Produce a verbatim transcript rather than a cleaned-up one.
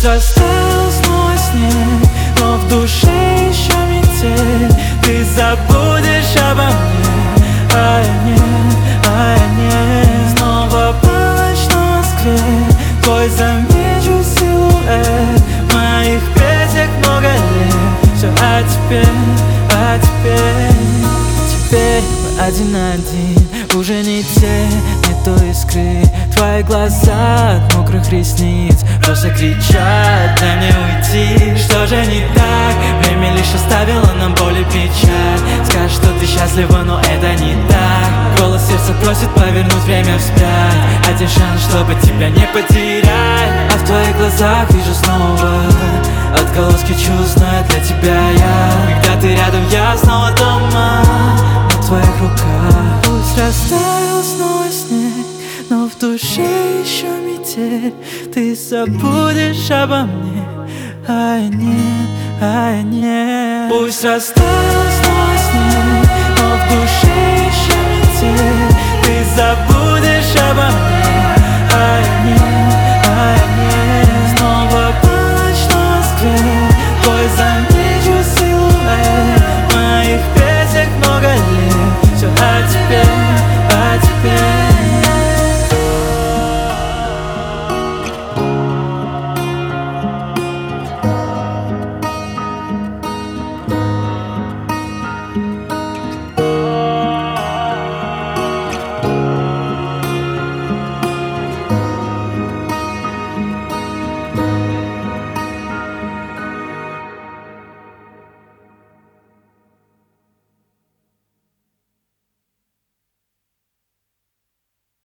Пусть растаял снова снег, но в душе еще метель. Ты забудешь обо мне, а я нет, а я нет. Снова полночь на Москве, твой замечу силуэт. В моих песнях много лет. Все о тебе, о тебе. Теперь мы один на один, уже не те, не той искры. Твои глаза от мокрых ресниц просто кричат: дай мне уйти. Что же не так? Время лишь оставило нам боль и печаль. Скажешь, что ты счастлива, но это не так. Голос сердца просит повернуть время вспять. Один шанс, чтобы тебя не потерять. А в твоих глазах вижу снова отголоски чувств, но я для тебя я. Когда ты рядом, я снова дома, на твоих руках. Пусть растаял снова снег, но в душе еще метель. Ты забудешь обо мне, а я нет, а я нет. Пусть растаял снова снег, но в душе еще метель.